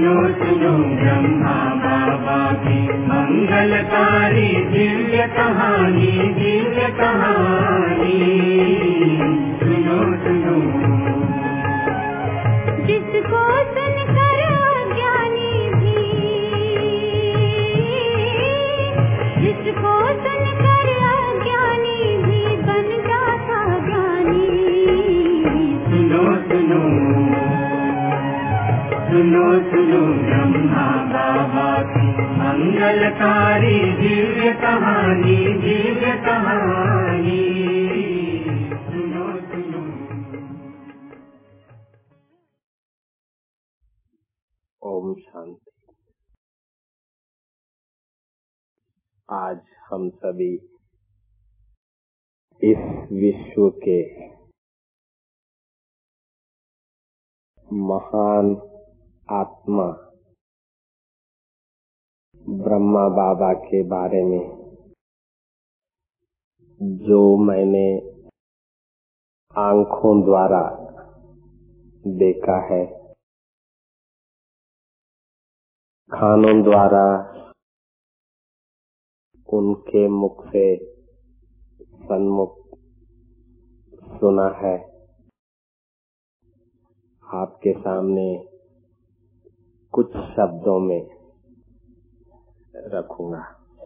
सुनो सुनो ब्रह्मा बाबा की मंगलकारी दिव्य कहानी, दिव्य कहानी। सुनो सुनो जिसको सुनकर अज्ञानी भी, जिसको सुनकर अज्ञानी भी बन जाता ज्ञानी। सुनो सुनो सुनो सुनो ब्रह्मा बाबा की मंगलकारी दिव्य कहानी, दिव्य कहानी। सुनो सुनो। ओम शांति। आज हम सभी इस विश्व के महान आत्मा ब्रह्मा बाबा के बारे में जो मैंने आंखों द्वारा देखा है, कानों द्वारा उनके मुख से सन्मुख सुना है, आपके सामने कुछ शब्दों में रखूंगा।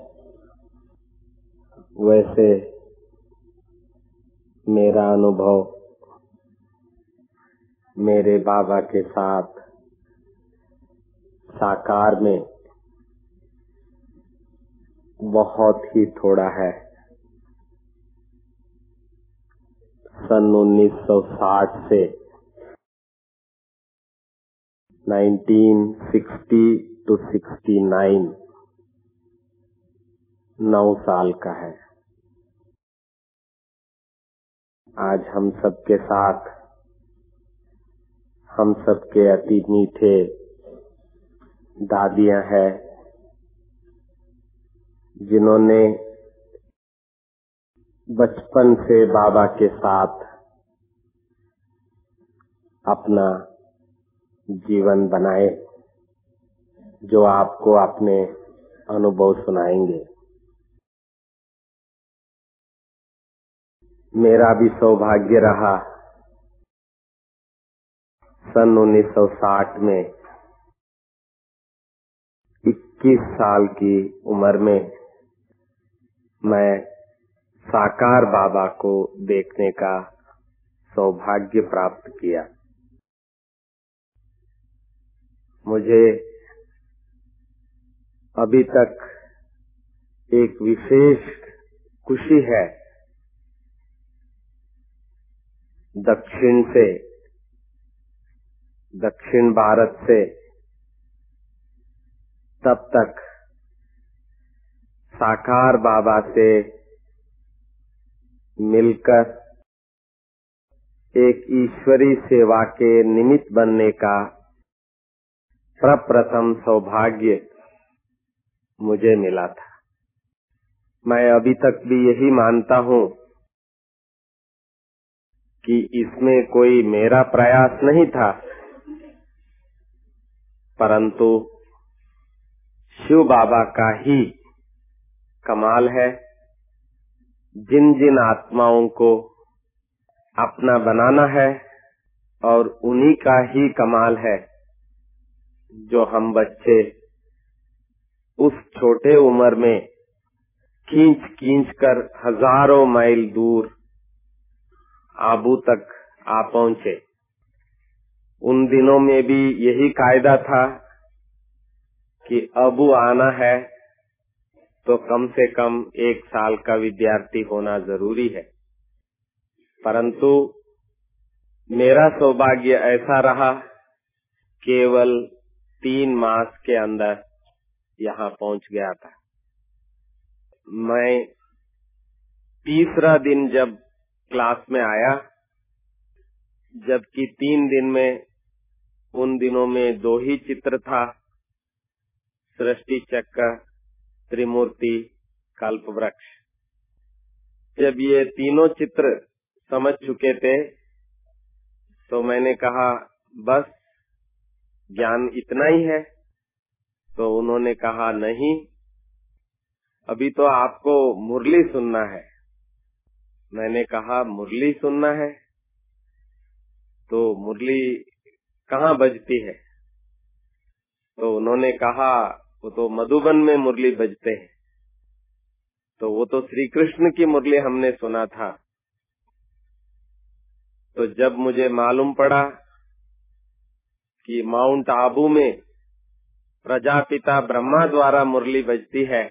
वैसे मेरा अनुभव मेरे बाबा के साथ साकार में बहुत ही थोड़ा है। सन 1960 से 1960 to 69 9 साल का है। आज हम सबके साथ, हम सबके अति मीठे दादियां हैं जिन्होंने बचपन से बाबा के साथ अपना जीवन बनाए, जो आपको अपने अनुभव सुनाएंगे। मेरा भी सौभाग्य रहा सन 1960 में 21 साल की उम्र में मैं साकार बाबा को देखने का सौभाग्य प्राप्त किया। मुझे अभी तक एक विशेष खुशी है। दक्षिण भारत से तब तक साकार बाबा से मिलकर एक ईश्वरी सेवा के निमित्त बनने का प्रप्रथम सौभाग्य मुझे मिला था। मैं अभी तक भी यही मानता हूँ कि इसमें कोई मेरा प्रयास नहीं था, परंतु शिव बाबा का ही कमाल है। जिन जिन आत्माओं को अपना बनाना है और उन्हीं का ही कमाल है जो हम बच्चे उस छोटे उम्र में खींच कर हजारों माइल दूर आबू तक आ पहुंचे। उन दिनों में भी यही कायदा था कि अबू आना है तो कम से कम 1 साल का विद्यार्थी होना जरूरी है। परंतु मेरा सौभाग्य ऐसा रहा, केवल 3 मास के अंदर यहाँ पहुँच गया था। मैं तीसरा दिन जब क्लास में आया, जबकि 3 दिन में उन दिनों में 2 ही चित्र था, सृष्टि चक्र, त्रिमूर्ति, कल्प वृक्ष। जब ये तीनों चित्र समझ चुके थे तो मैंने कहा बस ज्ञान इतना ही है? तो उन्होंने कहा नहीं, अभी तो आपको मुरली सुनना है। मैंने कहा मुरली सुनना है तो मुरली कहाँ बजती है? तो उन्होंने कहा वो तो मधुबन में मुरली बजते हैं। तो वो तो श्री कृष्ण की मुरली हमने सुना था। तो जब मुझे मालूम पड़ा कि माउंट आबू में प्रजापिता ब्रह्मा द्वारा मुरली बजती है,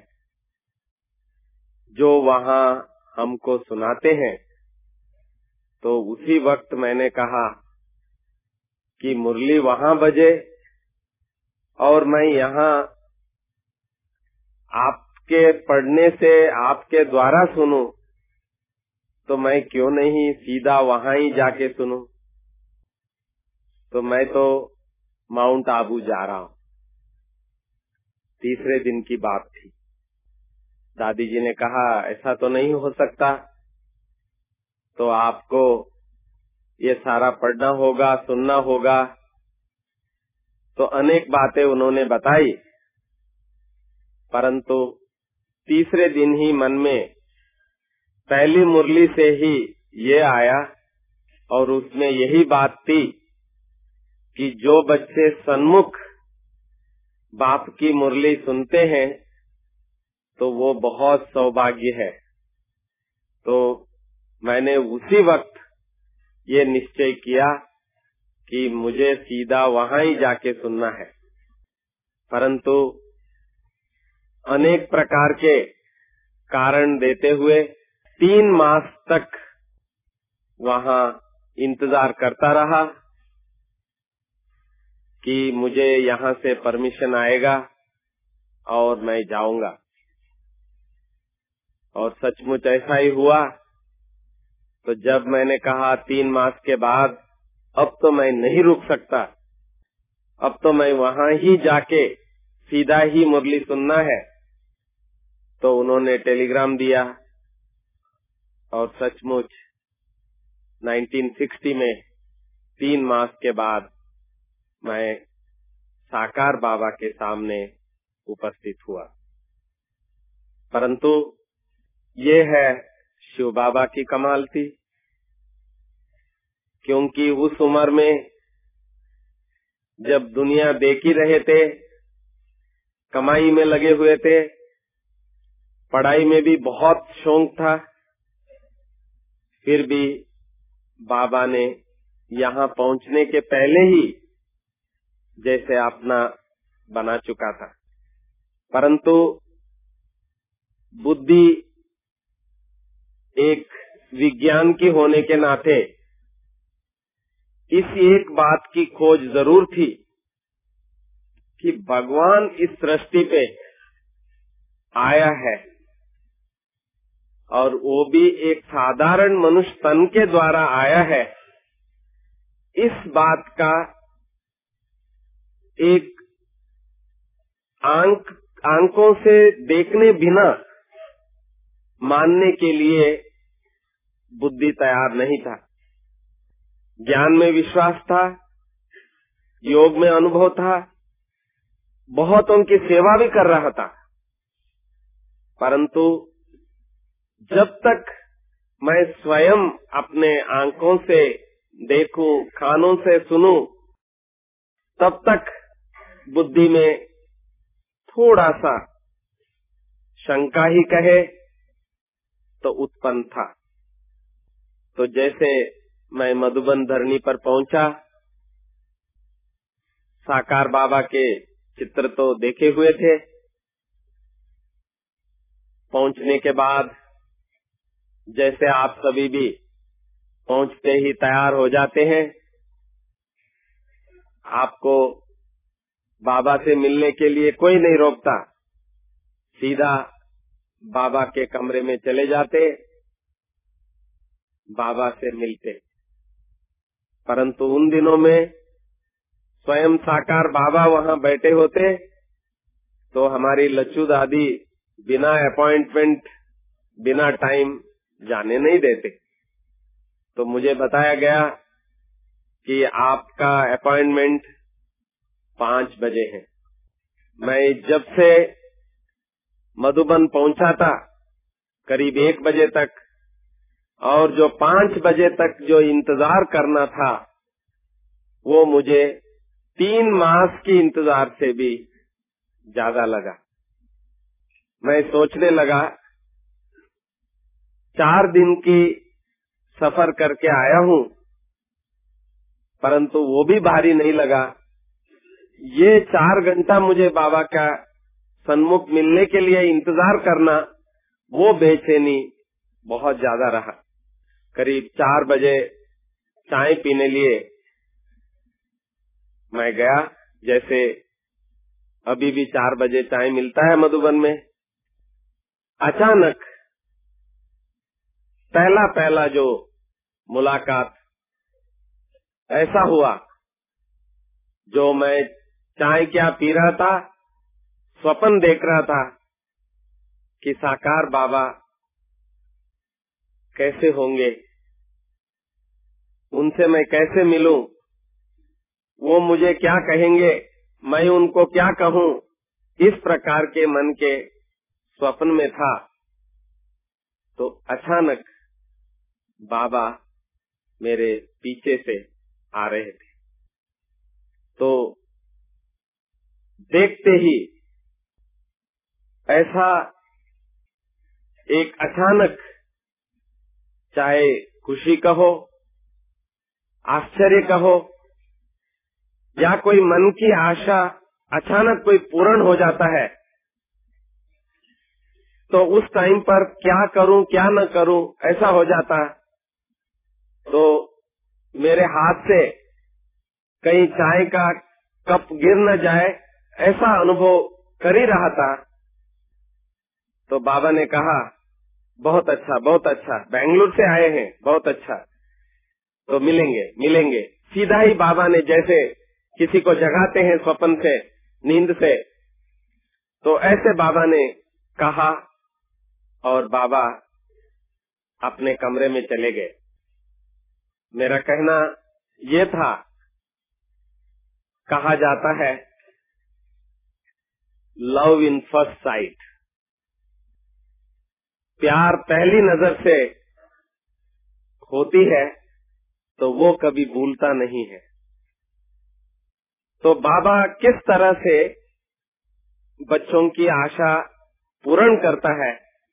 जो वहाँ हमको सुनाते हैं, तो उसी वक्त मैंने कहा कि मुरली वहाँ बजे और मैं यहाँ आपके पढ़ने से आपके द्वारा सुनूं, तो मैं क्यों नहीं सीधा वहाँ ही जाके सुनूं। तो मैं तो माउंट आबू जा रहा हूँ। तीसरे दिन की बात थी। दादी जी ने कहा ऐसा तो नहीं हो सकता, तो आपको ये सारा पढ़ना होगा, सुनना होगा। तो अनेक बातें उन्होंने बताई, परंतु तीसरे दिन ही मन में पहली मुरली से ही ये आया और उसमें यही बात थी कि जो बच्चे सन्मुख बाप की मुरली सुनते हैं तो वो बहुत सौभाग्य है। तो मैंने उसी वक्त ये निश्चय किया कि मुझे सीधा वहाँ ही जाके सुनना है। परंतु अनेक प्रकार के कारण देते हुए 3 मास तक वहाँ इंतजार करता रहा कि मुझे यहाँ से परमिशन आएगा और मैं जाऊंगा। और सचमुच ऐसा ही हुआ। तो जब मैंने कहा 3 मास के बाद अब तो मैं नहीं रुक सकता, अब तो मैं वहाँ ही जाके सीधा ही मुरली सुनना है, तो उन्होंने टेलीग्राम दिया और सचमुच 1960 में 3 मास के बाद मैं साकार बाबा के सामने उपस्थित हुआ। परंतु ये है शिव बाबा की कमाल थी, क्योंकि उस उम्र में जब दुनिया देख ही रहे थे, कमाई में लगे हुए थे, पढ़ाई में भी बहुत शौक था, फिर भी बाबा ने यहाँ पहुँचने के पहले ही जैसे अपना बना चुका था। परंतु बुद्धि एक विज्ञान की होने के नाते इस एक बात की खोज जरूर थी कि भगवान इस सृष्टि पे आया है और वो भी एक साधारण मनुष्य तन के द्वारा आया है। इस बात का एक आंखों से देखने बिना मानने के लिए बुद्धि तैयार नहीं था। ज्ञान में विश्वास था, योग में अनुभव था, बहुतों की सेवा भी कर रहा था, परंतु जब तक मैं स्वयं अपने आंखों से देखूं, कानों से सुनूं, तब तक बुद्धि में थोड़ा सा शंका ही कहे तो उत्पन्न था। तो जैसे मैं मधुबन धरणी पर पहुंचा, साकार बाबा के चित्र तो देखे हुए थे। पहुंचने के बाद जैसे आप सभी भी पहुंचते ही तैयार हो जाते हैं, आपको बाबा से मिलने के लिए कोई नहीं रोकता, सीधा बाबा के कमरे में चले जाते, बाबा से मिलते। परंतु उन दिनों में स्वयं साकार बाबा वहाँ बैठे होते, तो हमारी लच्चू दादी बिना अपॉइंटमेंट, बिना टाइम जाने नहीं देते। तो मुझे बताया गया कि आपका अपॉइंटमेंट 5 बजे हैं। मैं जब से मधुबन पहुंचा था करीब 1 बजे तक, और जो 5 बजे तक जो इंतजार करना था वो मुझे 3 मास की इंतजार से भी ज्यादा लगा। मैं सोचने लगा 4 दिन की सफर करके आया हूँ, परंतु वो भी भारी नहीं लगा। ये 4 घंटा मुझे बाबा का सन्मुख मिलने के लिए इंतजार करना, वो बेचैनी बहुत ज्यादा रहा। करीब 4 बजे चाय पीने लिए मैं गया। जैसे अभी भी 4 बजे चाय मिलता है मधुबन में। अचानक पहला जो मुलाकात ऐसा हुआ, जो मैं चाय क्या पी रहा था, स्वप्न देख रहा था कि साकार बाबा कैसे होंगे, उनसे मैं कैसे मिलूं, वो मुझे क्या कहेंगे, मैं उनको क्या कहूं, इस प्रकार के मन के स्वप्न में था। तो अचानक बाबा मेरे पीछे से आ रहे थे। तो देखते ही ऐसा एक अचानक, चाहे खुशी कहो, आश्चर्य कहो, या कोई मन की आशा अचानक कोई पूर्ण हो जाता है, तो उस टाइम पर क्या करूं क्या न करूं ऐसा हो जाता। तो मेरे हाथ से कहीं चाय का कप गिर न जाए, ऐसा अनुभव कर ही रहा था। तो बाबा ने कहा, बहुत अच्छा बहुत अच्छा, बेंगलुरु से आए हैं, बहुत अच्छा, तो मिलेंगे। सीधा ही बाबा ने, जैसे किसी को जगाते हैं स्वप्न से, नींद से, तो ऐसे बाबा ने कहा और बाबा अपने कमरे में चले गए। मेरा कहना ये था, कहा जाता है लव इन फर्स्ट साइट, प्यार पहली नजर से होती है तो वो कभी भूलता नहीं है। तो बाबा किस तरह से बच्चों की आशा पूर्ण करता है,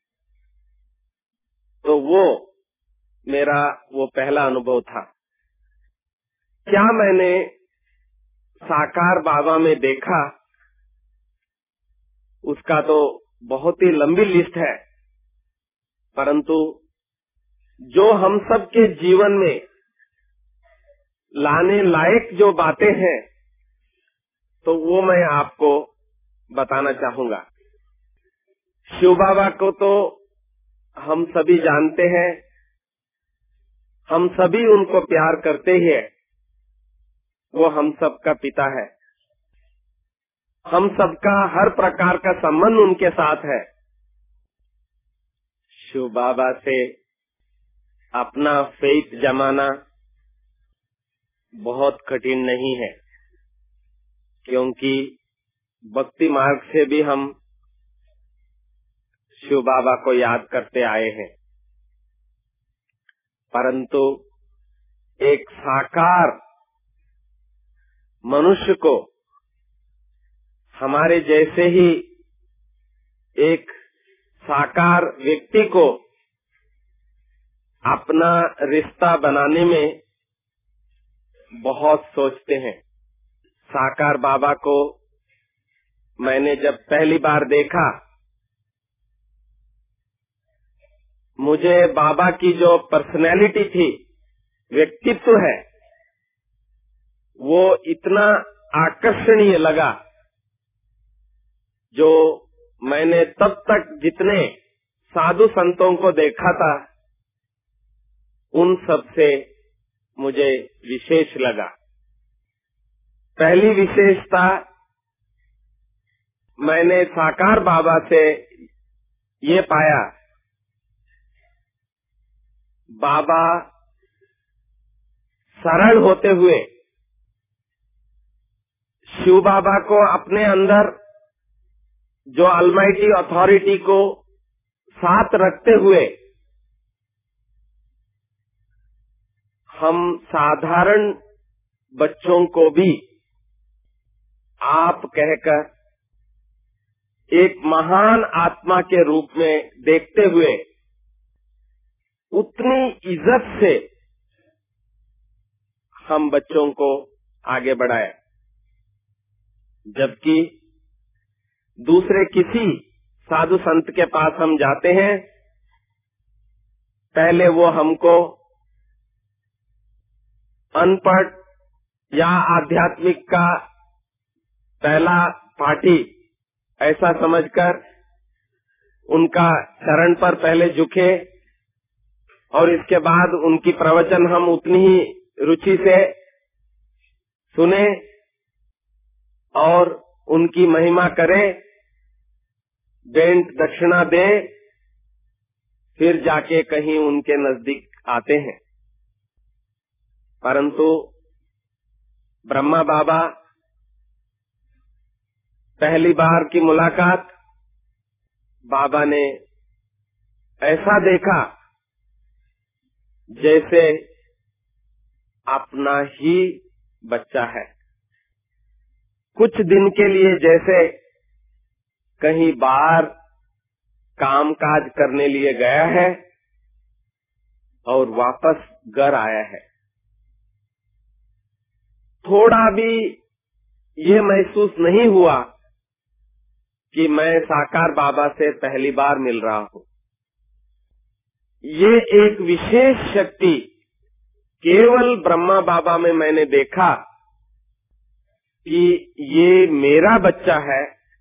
तो वो मेरा वो पहला अनुभव था। क्या मैंने साकार बाबा में देखा, उसका तो बहुत ही लंबी लिस्ट है, परंतु जो हम सब के जीवन में लाने लायक जो बातें हैं, तो वो मैं आपको बताना चाहूंगा। शिव बाबा को तो हम सभी जानते हैं, हम सभी उनको प्यार करते ही हैं, वो हम सबका पिता है, हम सबका हर प्रकार का संबंध उनके साथ है। शिव बाबा से अपना फेथ जमाना बहुत कठिन नहीं है, क्योंकि भक्ति मार्ग से भी हम शिव बाबा को याद करते आए हैं। परंतु एक साकार मनुष्य को, हमारे जैसे ही एक साकार व्यक्ति को अपना रिश्ता बनाने में बहुत सोचते हैं। साकार बाबा को मैंने जब पहली बार देखा, मुझे बाबा की जो पर्सनैलिटी थी, व्यक्तित्व है, वो इतना आकर्षणीय लगा, जो मैंने तब तक जितने साधु संतों को देखा था, उन सब से मुझे विशेष लगा। पहली विशेषता मैंने साकार बाबा से ये पाया, बाबा सरल होते हुए शिव बाबा को अपने अंदर जो अलमाइटी अथॉरिटी को साथ रखते हुए हम साधारण बच्चों को भी आप कहकर एक महान आत्मा के रूप में देखते हुए उतनी इज्जत से हम बच्चों को आगे बढ़ाया, जबकि दूसरे किसी साधु संत के पास हम जाते हैं, पहले वो हमको अनपढ़ या आध्यात्मिक का पहला पाठी ऐसा समझकर उनका चरण पर पहले झुके और इसके बाद उनकी प्रवचन हम उतनी ही रुचि से सुने और उनकी महिमा करें, भेंट दक्षिणा दे, फिर जाके कहीं उनके नजदीक आते हैं। परंतु ब्रह्मा बाबा पहली बार की मुलाकात बाबा ने ऐसा देखा जैसे अपना ही बच्चा है। कुछ दिन के लिए जैसे कहीं बाहर काम काज करने लिए गया है और वापस घर आया है। थोड़ा भी ये महसूस नहीं हुआ कि मैं साकार बाबा से पहली बार मिल रहा हूँ। ये एक विशेष शक्ति केवल ब्रह्मा बाबा में मैंने देखा कि ये मेरा बच्चा है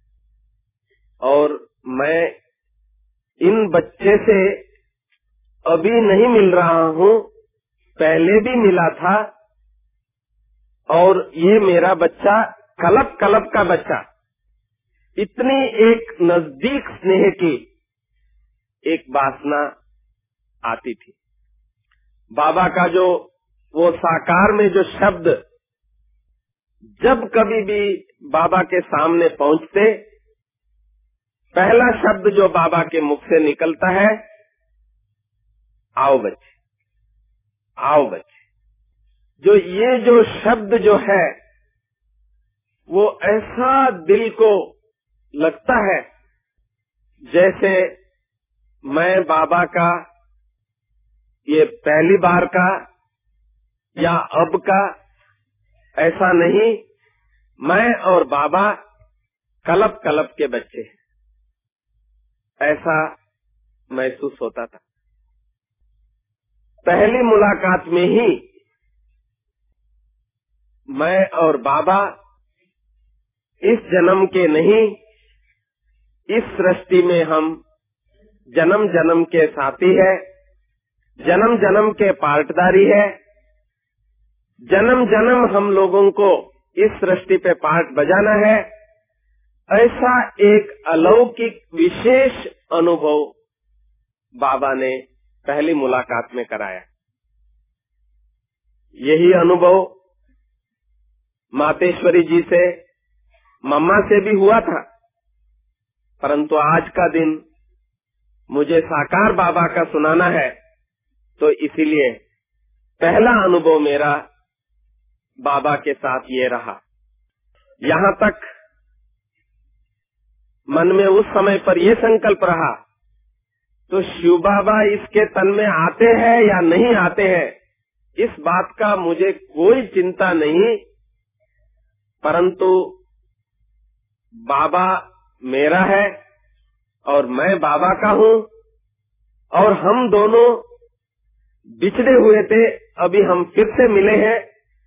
और मैं इन बच्चे से अभी नहीं मिल रहा हूँ, पहले भी मिला था और ये मेरा बच्चा कलप कलप का बच्चा। इतनी एक नजदीक स्नेह की एक वासना आती थी। बाबा का जो वो साकार में जो शब्द जब कभी भी बाबा के सामने पहुंचते, पहला शब्द जो बाबा के मुख से निकलता है, आओ बच्चे, आओ बच्चे। जो ये जो शब्द जो है वो ऐसा दिल को लगता है जैसे मैं बाबा का ये पहली बार का या अब का ऐसा नहीं, मैं और बाबा कलप कलप के बच्चे हैं, ऐसा महसूस होता था। पहली मुलाकात में ही मैं और बाबा इस जन्म के नहीं, इस सृष्टि में हम जन्म जन्म के साथी है, जन्म जन्म के पार्टदारी है, जन्म जन्म हम लोगों को इस सृष्टि पे पार्ट बजाना है। ऐसा एक अलौकिक विशेष अनुभव बाबा ने पहली मुलाकात में कराया। यही अनुभव मातेश्वरी जी से, मम्मा से भी हुआ था, परंतु आज का दिन मुझे साकार बाबा का सुनाना है, तो इसीलिए पहला अनुभव मेरा बाबा के साथ ये रहा। यहाँ तक मन में उस समय पर यह संकल्प रहा, तो शिव बाबा इसके तन में आते हैं या नहीं आते हैं, इस बात का मुझे कोई चिंता नहीं, परंतु बाबा मेरा है और मैं बाबा का हूँ, और हम दोनों बिछड़े हुए थे, अभी हम फिर से मिले हैं।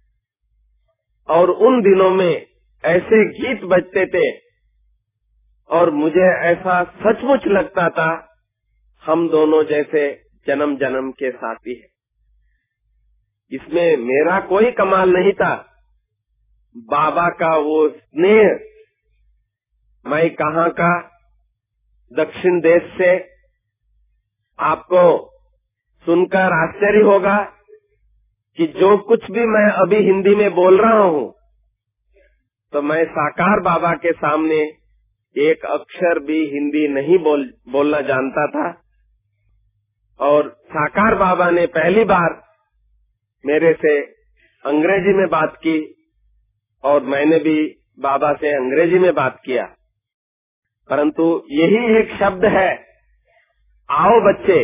और उन दिनों में ऐसे गीत बजते थे और मुझे ऐसा सचमुच लगता था हम दोनों जैसे जन्म जन्म के साथी हैं। इसमें मेरा कोई कमाल नहीं था, बाबा का वो स्नेह। मैं कहाँ का, दक्षिण देश से। आपको सुनकर आश्चर्य होगा कि जो कुछ भी मैं अभी हिंदी में बोल रहा हूँ, तो मैं साकार बाबा के सामने एक अक्षर भी हिंदी नहीं बोलना जानता था। और साकार बाबा ने पहली बार मेरे से अंग्रेजी में बात की और मैंने भी बाबा से अंग्रेजी में बात किया। परंतु यही एक शब्द है, आओ बच्चे,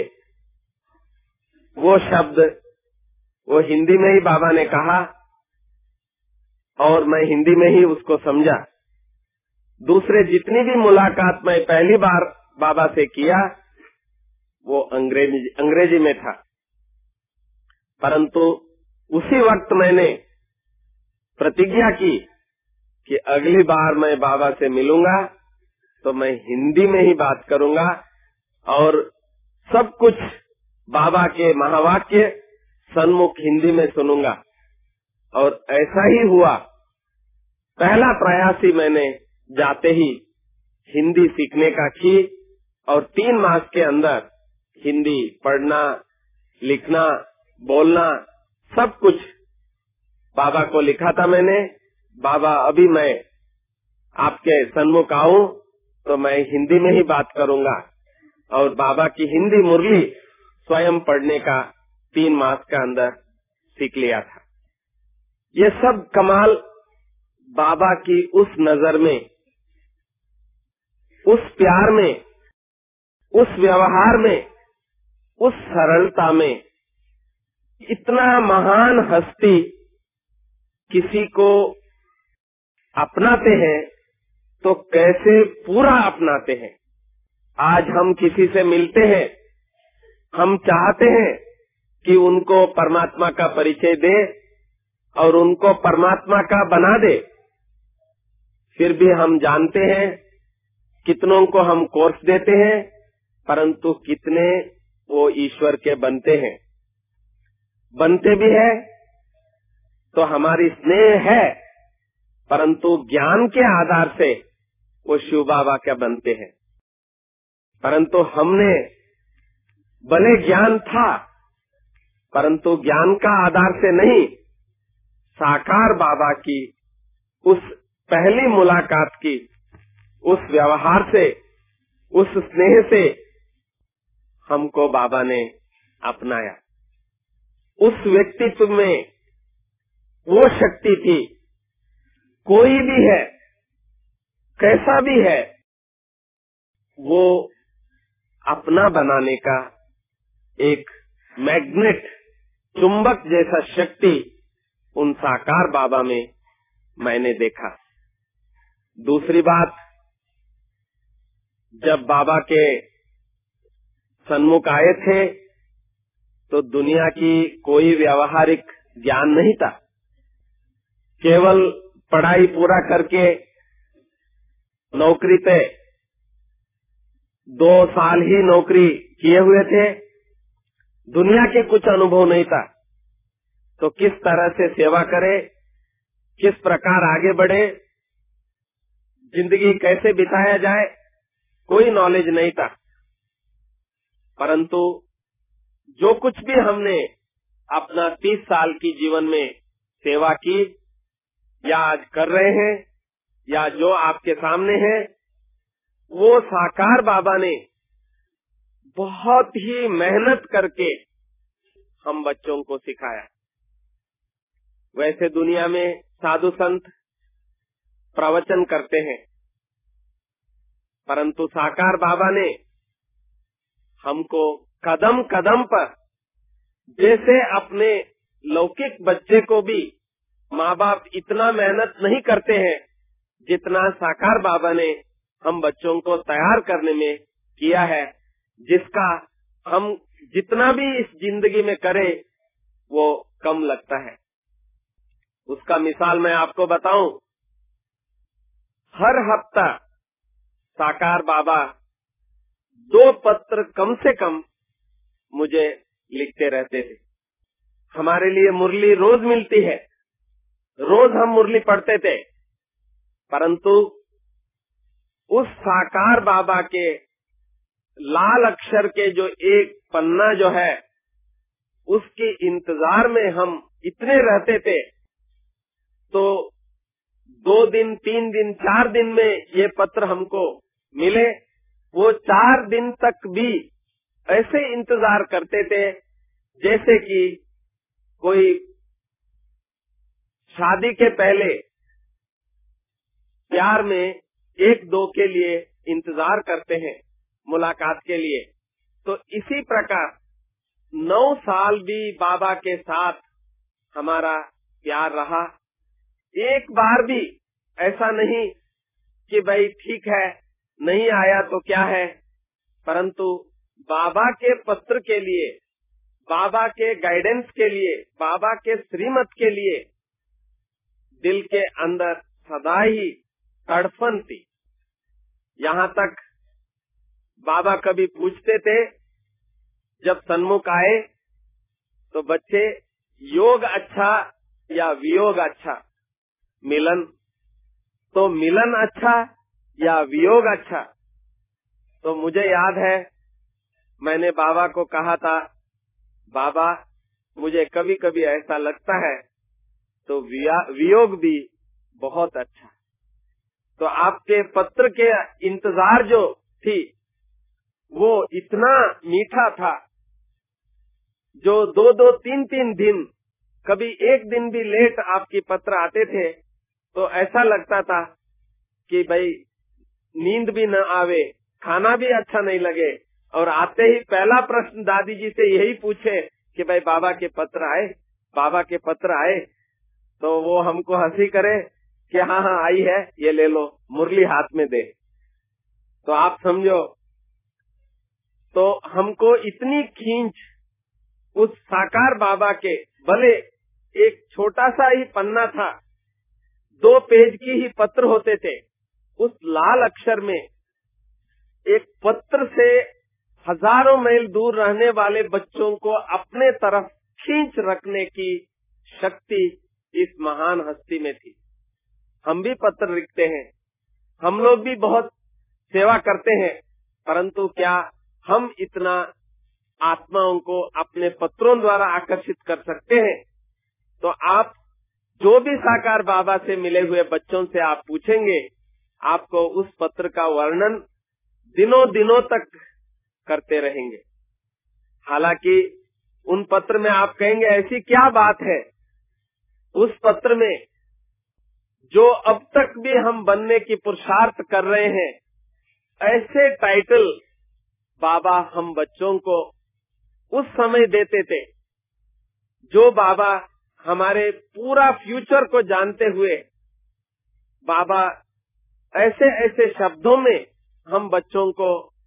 वो शब्द वो हिंदी में ही बाबा ने कहा और मैं हिंदी में ही उसको समझा। दूसरे जितनी भी मुलाकात मैं पहली बार बाबा से किया वो अंग्रेजी में था। परंतु उसी वक्त मैंने प्रतिज्ञा की कि अगली बार मैं बाबा से मिलूंगा तो मैं हिंदी में ही बात करूंगा और सब कुछ बाबा के महावाक्य सन्मुख हिंदी में सुनूंगा। और ऐसा ही हुआ। पहला प्रयास ही मैंने जाते ही हिंदी सीखने का की और 3 मास के अंदर हिंदी पढ़ना, लिखना, बोलना सब कुछ बाबा को लिखा था मैंने। बाबा अभी मैं आपके सन्मुख आऊं तो मैं हिंदी में ही बात करूंगा। और बाबा की हिंदी मुरली स्वयं पढ़ने का 3 मास का अंदर सीख लिया था। ये सब कमाल बाबा की उस नजर में, उस प्यार में, उस व्यवहार में, उस सरलता में। इतना महान हस्ती किसी को अपनाते हैं तो कैसे पूरा अपनाते हैं। आज हम किसी से मिलते हैं, हम चाहते हैं कि उनको परमात्मा का परिचय दे और उनको परमात्मा का बना दे। फिर भी हम जानते हैं कितनों को हम कोर्स देते हैं, परंतु कितने वो ईश्वर के बनते हैं। बनते भी है तो हमारी स्नेह है, परंतु ज्ञान के आधार से वो शिव बाबा क्या बनते हैं। परंतु हमने भले ज्ञान था, परंतु ज्ञान का आधार से नहीं, साकार बाबा की उस पहली मुलाकात की उस व्यवहार से, उस स्नेह से हमको बाबा ने अपनाया। उस व्यक्तित्व में वो शक्ति थी। कोई भी है, कैसा भी है, वो अपना बनाने का एक मैग्नेट, चुंबक जैसा शक्ति उन साकार बाबा में मैंने देखा। दूसरी बात, जब बाबा के सन्मुख आए थे तो दुनिया की कोई व्यावहारिक ज्ञान नहीं था। केवल पढ़ाई पूरा करके नौकरी पे 2 साल ही नौकरी किए हुए थे, दुनिया के कुछ अनुभव नहीं था। तो किस तरह से सेवा करे, किस प्रकार आगे बढ़े, जिंदगी कैसे बिताया जाए, कोई नॉलेज नहीं था। परंतु जो कुछ भी हमने अपना 30 साल की जीवन में सेवा की या आज कर रहे हैं या जो आपके सामने है, वो साकार बाबा ने बहुत ही मेहनत करके हम बच्चों को सिखाया। वैसे दुनिया में साधु संत प्रवचन करते हैं, परंतु साकार बाबा ने हमको कदम कदम पर, जैसे अपने लौकिक बच्चे को भी माँ बाप इतना मेहनत नहीं करते हैं जितना साकार बाबा ने हम बच्चों को तैयार करने में किया है, जिसका हम जितना भी इस जिंदगी में करें वो कम लगता है। उसका मिसाल मैं आपको बताऊं, हर हफ्ता साकार बाबा 2 पत्र कम से कम मुझे लिखते रहते थे। हमारे लिए मुरली रोज मिलती है, रोज हम मुरली पढ़ते थे, परंतु उस साकार बाबा के लाल अक्षर के जो एक पन्ना जो है, उसके इंतजार में हम इतने रहते थे। तो 2 दिन, 3 दिन, 4 दिन में ये पत्र हमको मिले, वो 4 दिन तक भी ऐसे इंतजार करते थे जैसे कि कोई शादी के पहले प्यार में 1-2 के लिए इंतजार करते हैं मुलाकात के लिए। तो इसी प्रकार 9 साल भी बाबा के साथ हमारा प्यार रहा। एक बार भी ऐसा नहीं कि भाई ठीक है नहीं आया तो क्या है, परंतु बाबा के पत्र के लिए, बाबा के गाइडेंस के लिए, बाबा के श्रीमत के लिए दिल के अंदर सदा ही तड़फन थी। यहाँ तक बाबा कभी पूछते थे जब सन्मुख आए तो बच्चे योग अच्छा या वियोग अच्छा, मिलन तो मिलन अच्छा या वियोग अच्छा। तो मुझे याद है मैंने बाबा को कहा था, बाबा मुझे कभी कभी ऐसा लगता है तो वियोग भी बहुत अच्छा। तो आपके पत्र के इंतजार जो थी वो इतना मीठा था, जो 2-2, 3-3 दिन, कभी 1 दिन भी लेट आपके पत्र आते थे तो ऐसा लगता था कि भाई नींद भी न आवे, खाना भी अच्छा नहीं लगे, और आते ही पहला प्रश्न दादी जी से यही पूछे कि भाई बाबा के पत्र आए, बाबा के पत्र आए। तो वो हमको हंसी करे कि हाँ हाँ आई है, ये ले लो, मुरली हाथ में दे। तो आप समझो, तो हमको इतनी खींच उस साकार बाबा के, भले एक छोटा सा ही पन्ना था, 2 पेज की ही पत्र होते थे, उस लाल अक्षर में एक पत्र से हजारों मील दूर रहने वाले बच्चों को अपने तरफ खींच रखने की शक्ति इस महान हस्ती में थी। हम भी पत्र लिखते हैं, हम लोग भी बहुत सेवा करते हैं, परंतु क्या हम इतना आत्माओं को अपने पत्रों द्वारा आकर्षित कर सकते हैं? तो आप जो भी साकार बाबा से मिले हुए बच्चों से आप पूछेंगे, आपको उस पत्र का वर्णन दिनों दिनों तक करते रहेंगे। हालांकि उन पत्र में आप कहेंगे ऐसी क्या बात है उस पत्र में जो अब तक भी हम बनने की पुरुषार्थ कर रहे हैं। ऐसे टाइटल बाबा हम बच्चों को उस समय देते थे, जो बाबा हमारे पूरा फ्यूचर को जानते हुए बाबा ऐसे ऐसे शब्दों में हम बच्चों को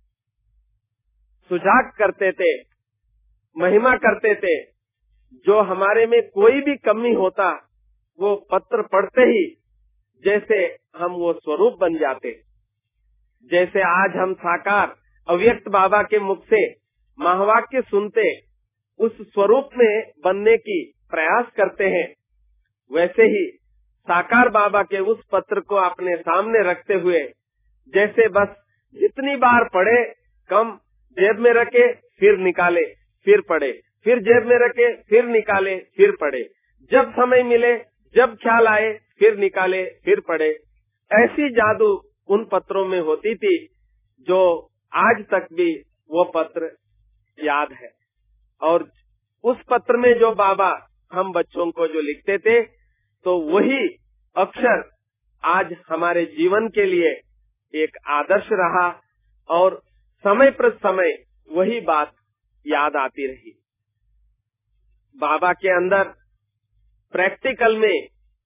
सुजाग करते थे, महिमा करते थे, जो हमारे में कोई भी कमी होता वो पत्र पढ़ते ही जैसे हम वो स्वरूप बन जाते। जैसे आज हम साकार अव्यक्त बाबा के मुख से महावाक्य सुनते उस स्वरूप में बनने की प्रयास करते हैं, वैसे ही साकार बाबा के उस पत्र को अपने सामने रखते हुए जैसे बस जितनी बार पढ़े कम, जेब में रखे फिर निकाले फिर पढ़े, फिर जेब में रखे फिर निकाले फिर पढ़े, जब समय मिले जब ख्याल आए फिर निकाले फिर पढ़े। ऐसी जादू उन पत्रों में होती थी जो आज तक भी वो पत्र याद है। और उस पत्र में जो बाबा हम बच्चों को जो लिखते थे, तो वही अक्षर आज हमारे जीवन के लिए एक आदर्श रहा और समय पर समय वही बात याद आती रही। बाबा के अंदर प्रैक्टिकल में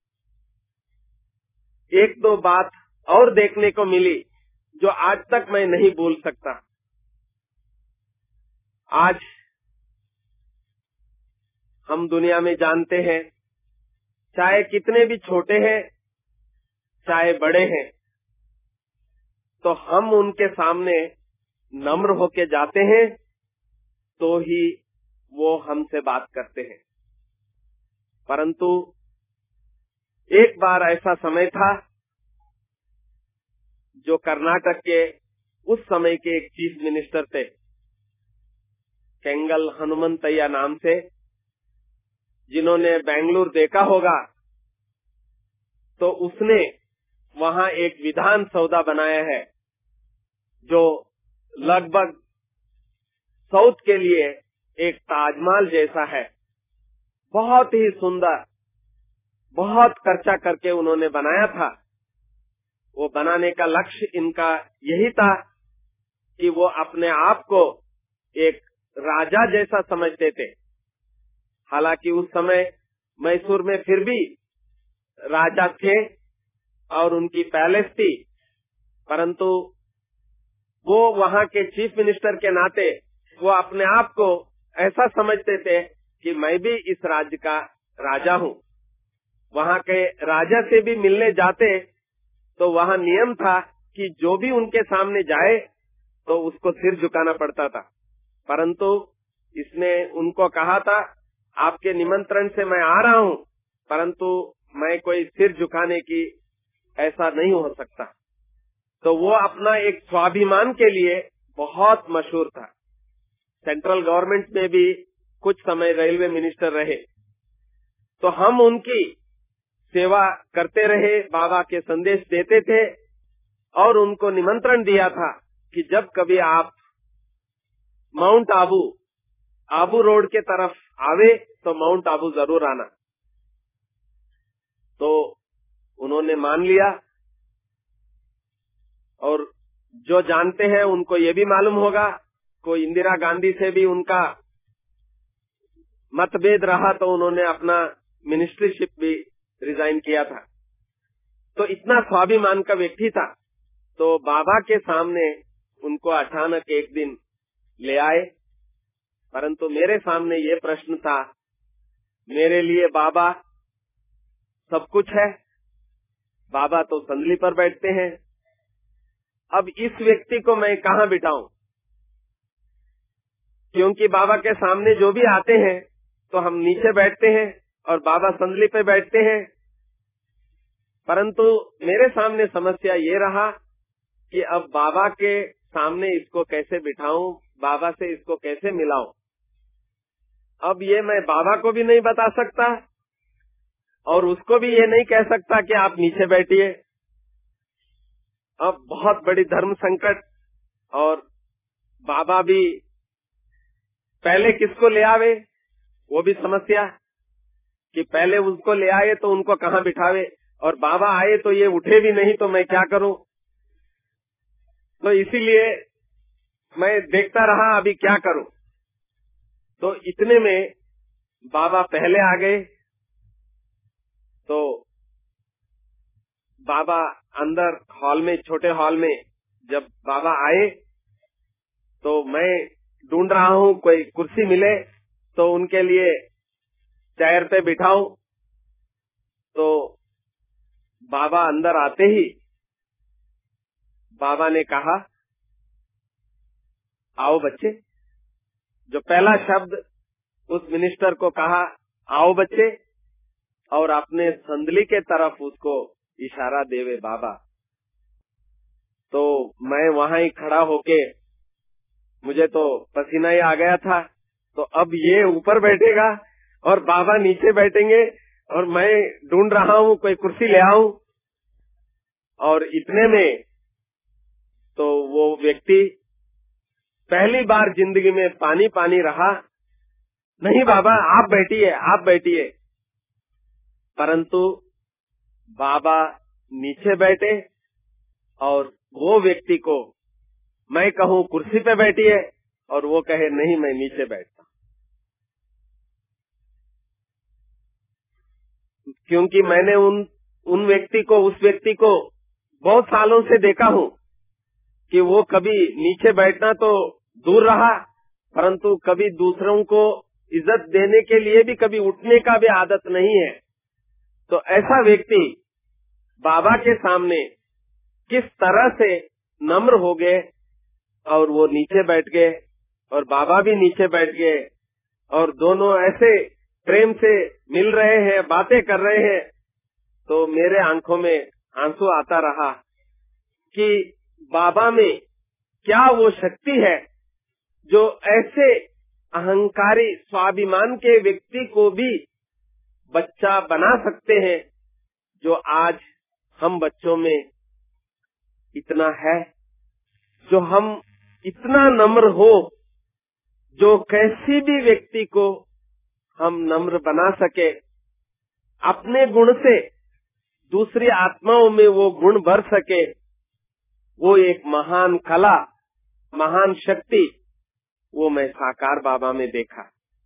1-2 बात और देखने को मिली जो आज तक मैं नहीं भूल सकता। आज हम दुनिया में जानते हैं, चाहे कितने भी छोटे हैं चाहे बड़े हैं, तो हम उनके सामने नम्र होके जाते हैं तो ही वो हमसे बात करते हैं। परंतु एक बार ऐसा समय था, जो कर्नाटक के उस समय के एक चीफ मिनिस्टर थे, केंगल हनुमंतैया नाम से, जिन्होंने बेंगलुरु देखा होगा, तो उसने वहाँ एक विधान सौदा बनाया है जो लगभग साउथ के लिए एक ताजमहल जैसा है। बहुत ही सुंदर, बहुत खर्चा करके उन्होंने बनाया था। वो बनाने का लक्ष्य इनका यही था कि वो अपने आप को एक राजा जैसा समझते थे। हालांकि उस समय मैसूर में फिर भी राजा थे और उनकी पैलेस थी, परंतु वो वहाँ के चीफ मिनिस्टर के नाते वो अपने आप को ऐसा समझते थे कि मैं भी इस राज्य का राजा हूँ। वहाँ के राजा से भी मिलने जाते तो वहाँ नियम था कि जो भी उनके सामने जाए तो उसको सिर झुकाना पड़ता था, परंतु इसने उनको कहा था आपके निमंत्रण से मैं आ रहा हूँ, परंतु मैं कोई सिर झुकाने की ऐसा नहीं हो सकता। तो वो अपना एक स्वाभिमान के लिए बहुत मशहूर था। सेंट्रल गवर्नमेंट में भी कुछ समय रेलवे मिनिस्टर रहे। तो हम उनकी सेवा करते रहे, बाबा के संदेश देते थे और उनको निमंत्रण दिया था कि जब कभी आप माउंट आबू रोड के तरफ आवे तो माउंट आबू जरूर आना। तो उन्होंने मान लिया और जो जानते हैं उनको ये भी मालूम होगा, कोई इंदिरा गांधी से भी उनका मतभेद रहा तो उन्होंने अपना मिनिस्ट्रीशिप भी रिजाइन किया था। तो इतना स्वाभिमान का व्यक्ति था। तो बाबा के सामने उनको अचानक एक दिन ले आए, परंतु मेरे सामने ये प्रश्न था, मेरे लिए बाबा सब कुछ है, बाबा तो संदली पर बैठते हैं, अब इस व्यक्ति को मैं कहाँ बिठाऊं? क्योंकि बाबा के सामने जो भी आते हैं तो हम नीचे बैठते हैं और बाबा संदली पे बैठते हैं, परंतु मेरे सामने समस्या ये रहा कि अब बाबा के सामने इसको कैसे बिठाऊं, बाबा से इसको कैसे मिलाऊं। अब ये मैं बाबा को भी नहीं बता सकता और उसको भी ये नहीं कह सकता कि आप नीचे बैठिए। अब बहुत बड़ी धर्म संकट, और बाबा भी पहले किसको ले आवे वो भी समस्या, कि पहले उसको ले आए तो उनको कहाँ बिठावे, और बाबा आए तो ये उठे भी नहीं तो मैं क्या करूं। तो इसीलिए मैं देखता रहा अभी क्या करूं। तो इतने में बाबा पहले आ गए। तो बाबा अंदर हॉल में, छोटे हॉल में जब बाबा आए तो मैं ढूंढ रहा हूँ कोई कुर्सी मिले तो उनके लिए चेयर पे बिठाऊं। तो बाबा अंदर आते ही बाबा ने कहा, आओ बच्चे। जो पहला शब्द उस मिनिस्टर को कहा, आओ बच्चे, और अपने संदली के तरफ उसको इशारा देवे बाबा। तो मैं वहां ही खड़ा होके, मुझे तो पसीना ही आ गया था। तो अब ये ऊपर बैठेगा और बाबा नीचे बैठेंगे और मैं ढूंढ रहा हूँ कोई कुर्सी ले आऊं। और इतने में तो वो व्यक्ति पहली बार जिंदगी में पानी पानी रहा, नहीं बाबा आप बैठिए, आप बैठिए। परंतु बाबा नीचे बैठे और वो व्यक्ति को मैं कहूँ कुर्सी पे बैठिए और वो कहे नहीं मैं नीचे बैठता। क्योंकि मैंने उन व्यक्ति को, उस व्यक्ति को बहुत सालों से देखा हूँ कि वो कभी नीचे बैठना तो दूर रहा, परंतु कभी दूसरों को इज्जत देने के लिए भी कभी उठने का भी आदत नहीं है। तो ऐसा व्यक्ति बाबा के सामने किस तरह से नम्र हो गए और वो नीचे बैठ गए और बाबा भी नीचे बैठ गए और दोनों ऐसे प्रेम से मिल रहे हैं, बातें कर रहे हैं। तो मेरे आंखों में आंसू आता रहा कि बाबा में क्या वो शक्ति है जो ऐसे अहंकारी स्वाभिमान के व्यक्ति को भी बच्चा बना सकते हैं, जो आज हम बच्चों में इतना है जो हम इतना नम्र हो, जो कैसी भी व्यक्ति को हम नम्र बना सके, अपने गुण से दूसरी आत्माओं में वो गुण भर सके, वो एक महान कला, महान शक्ति, वो मैं साकार बाबा में देखा।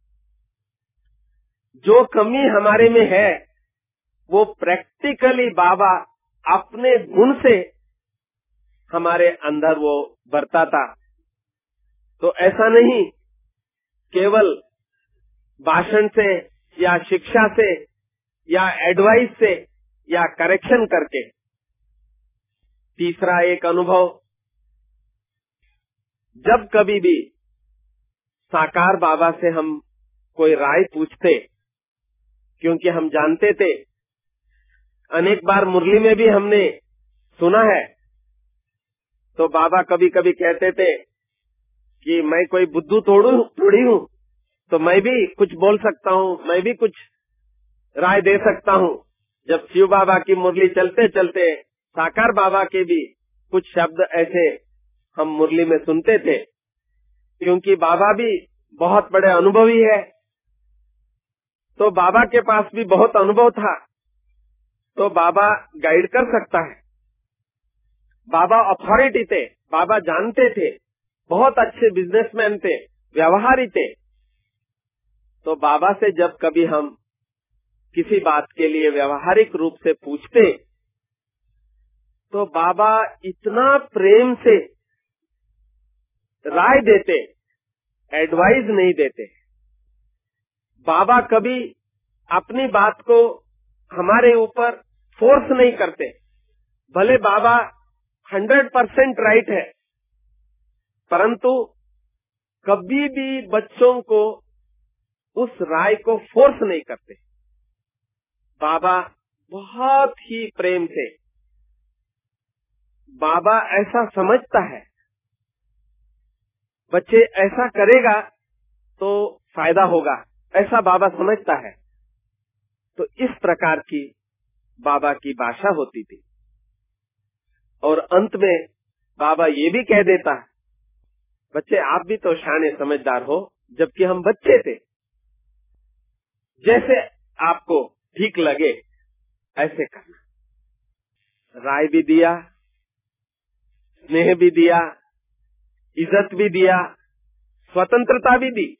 जो कमी हमारे में है वो प्रैक्टिकली बाबा अपने गुण से हमारे अंदर वो बरताता। तो ऐसा नहीं केवल भाषण से या शिक्षा से या एडवाइस से या करेक्शन करके। तीसरा एक अनुभव, जब कभी भी साकार बाबा से हम कोई राय पूछते, क्योंकि हम जानते थे, अनेक बार मुरली में भी हमने सुना है, तो बाबा कभी कभी कहते थे कि मैं कोई बुद्धू थोड़ी हूँ, तो मैं भी कुछ बोल सकता हूँ, मैं भी कुछ राय दे सकता हूँ। जब शिव बाबा की मुरली चलते चलते साकार बाबा के भी कुछ शब्द ऐसे हम मुरली में सुनते थे, क्योंकि बाबा भी बहुत बड़े अनुभवी है, तो बाबा के पास भी बहुत अनुभव था, तो बाबा गाइड कर सकता है। बाबा अथॉरिटी थे, बाबा जानते थे, बहुत अच्छे बिजनेसमैन थे, व्यवहारी थे। तो बाबा से जब कभी हम किसी बात के लिए व्यवहारिक रूप से पूछते, तो बाबा इतना प्रेम से राय देते, एडवाइस नहीं देते। बाबा कभी अपनी बात को हमारे ऊपर फोर्स नहीं करते। भले बाबा 100% राइट है, परंतु कभी भी बच्चों को उस राय को फोर्स नहीं करते। बाबा बहुत ही प्रेम से, बाबा ऐसा समझता है बच्चे ऐसा करेगा तो फायदा होगा, ऐसा बाबा समझता है। तो इस प्रकार की बाबा की भाषा होती थी। और अंत में बाबा ये भी कह देता, बच्चे आप भी तो शाने समझदार हो, जबकि हम बच्चे थे, जैसे आपको ठीक लगे ऐसे करना। राय भी दिया, स्नेह भी दिया, इज्जत भी दिया, स्वतंत्रता भी दी।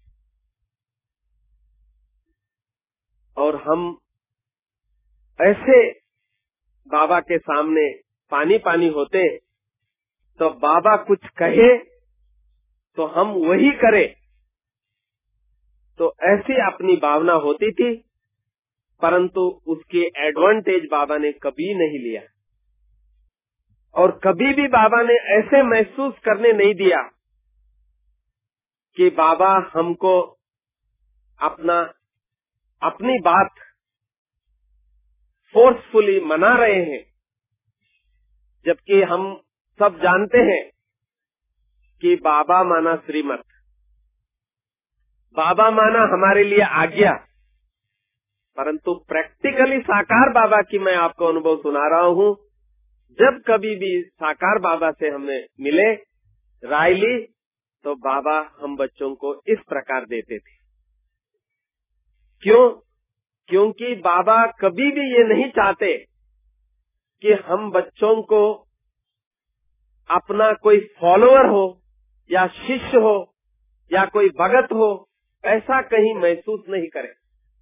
और हम ऐसे बाबा के सामने पानी पानी होते, तो बाबा कुछ कहे तो हम वही करें, तो ऐसी अपनी भावना होती थी, परंतु उसके एडवांटेज बाबा ने कभी नहीं लिया। और कभी भी बाबा ने ऐसे महसूस करने नहीं दिया कि बाबा हमको अपनी बात फोर्सफुली मना रहे हैं, जबकि हम सब जानते हैं कि बाबा माना श्रीमत, बाबा माना हमारे लिए आज्ञा। परंतु प्रैक्टिकली साकार बाबा की मैं आपको अनुभव सुना रहा हूँ। जब कभी भी साकार बाबा से हमने मिले, राय ली, तो बाबा हम बच्चों को इस प्रकार देते थे। क्यों? क्योंकि बाबा कभी भी ये नहीं चाहते कि हम बच्चों को अपना कोई फॉलोअर हो या शिष्य हो या कोई भगत हो, ऐसा कहीं महसूस नहीं करे।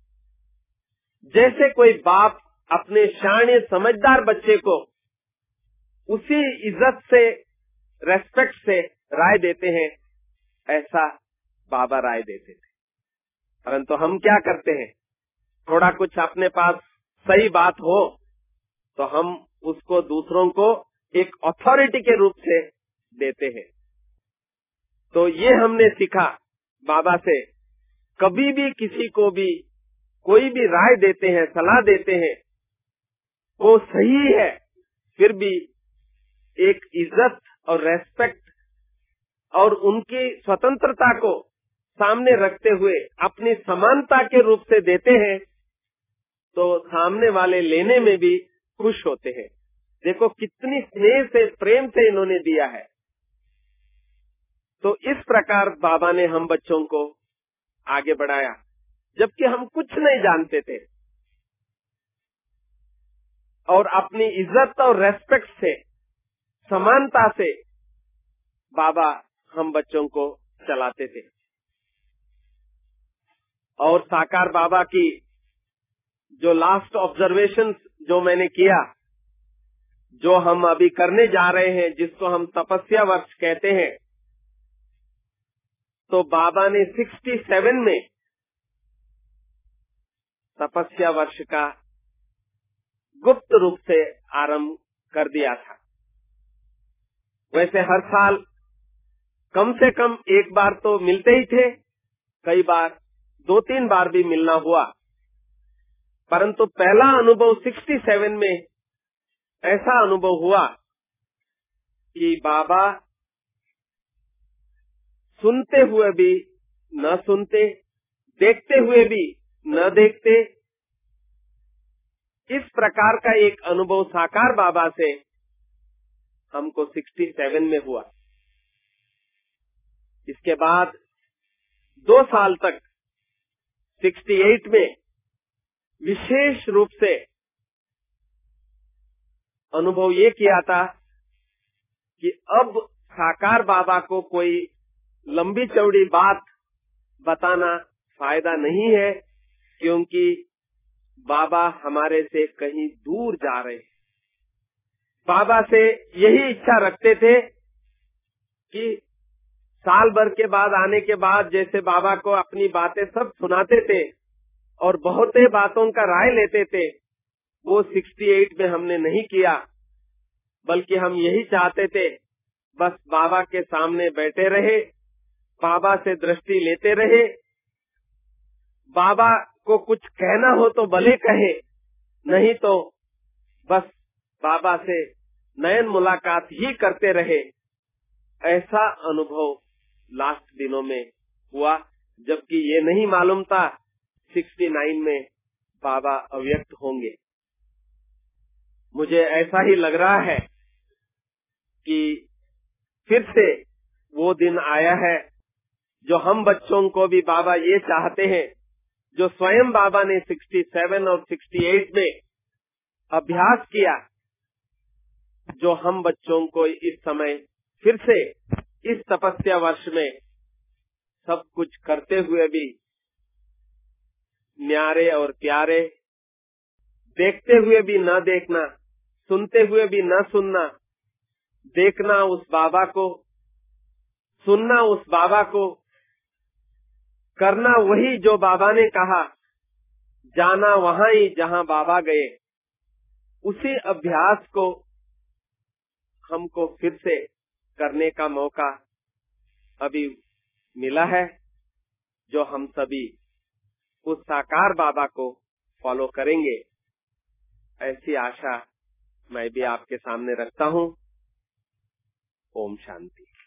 जैसे कोई बाप अपने शाणे समझदार बच्चे को उसी इज्जत से, रेस्पेक्ट से राय देते हैं, ऐसा बाबा राय देते थे। परंतु हम क्या करते हैं, थोड़ा कुछ अपने पास सही बात हो तो हम उसको दूसरों को एक अथॉरिटी के रूप से देते हैं। तो ये हमने सीखा बाबा से, कभी भी किसी को भी कोई भी राय देते हैं, सलाह देते हैं, वो सही है, फिर भी एक इज्जत और रेस्पेक्ट और उनकी स्वतंत्रता को सामने रखते हुए अपनी समानता के रूप से देते हैं, तो सामने वाले लेने में भी खुश होते हैं। देखो कितनी स्नेह से, प्रेम से इन्होंने दिया है। तो इस प्रकार बाबा ने हम बच्चों को आगे बढ़ाया, जबकि हम कुछ नहीं जानते थे, और अपनी इज्जत और रेस्पेक्ट से, समानता से बाबा हम बच्चों को चलाते थे। और साकार बाबा की जो लास्ट ऑब्जर्वेशन जो मैंने किया, जो हम अभी करने जा रहे हैं, जिसको हम तपस्या वर्ष कहते हैं, तो बाबा ने 67 में तपस्या वर्ष का गुप्त रूप से आरंभ कर दिया था। वैसे हर साल कम से कम एक बार तो मिलते ही थे, कई बार 2-3 बार भी मिलना हुआ, परंतु पहला अनुभव 67 में ऐसा अनुभव हुआ कि बाबा सुनते हुए भी न सुनते, देखते हुए भी न देखते, इस प्रकार का एक अनुभव साकार बाबा से हमको 67 में हुआ। इसके बाद 2 साल तक 68 में विशेष रूप से अनुभव ये किया था कि अब साकार बाबा को कोई लंबी चौड़ी बात बताना फायदा नहीं है, क्योंकि बाबा हमारे से कहीं दूर जा रहे हैं। बाबा से यही इच्छा रखते थे कि साल भर के बाद आने के बाद जैसे बाबा को अपनी बातें सब सुनाते थे और बहुत ही बातों का राय लेते थे, वो 68 में हमने नहीं किया, बल्कि हम यही चाहते थे बस बाबा के सामने बैठे रहे, बाबा से दृष्टि लेते रहे, बाबा को कुछ कहना हो तो भले कहे, नहीं तो बस बाबा से नयन मुलाकात ही करते रहे। ऐसा अनुभव लास्ट दिनों में हुआ, जबकि ये नहीं मालूम था 69 में बाबा अव्यक्त होंगे। मुझे ऐसा ही लग रहा है कि फिर से वो दिन आया है जो हम बच्चों को भी बाबा ये चाहते हैं, जो स्वयं बाबा ने 67 और 68 में अभ्यास किया, जो हम बच्चों को इस समय फिर से इस तपस्या वर्ष में सब कुछ करते हुए भी न्यारे और प्यारे, देखते हुए भी न देखना, सुनते हुए भी न सुनना, देखना उस बाबा को, सुनना उस बाबा को, करना वही जो बाबा ने कहा, जाना वहाँ ही जहाँ बाबा गए, उसी अभ्यास को हमको फिर से करने का मौका अभी मिला है, जो हम सभी उस साकार बाबा को फॉलो करेंगे, ऐसी आशा मैं भी आपके सामने रखता हूँ। ओम शांति।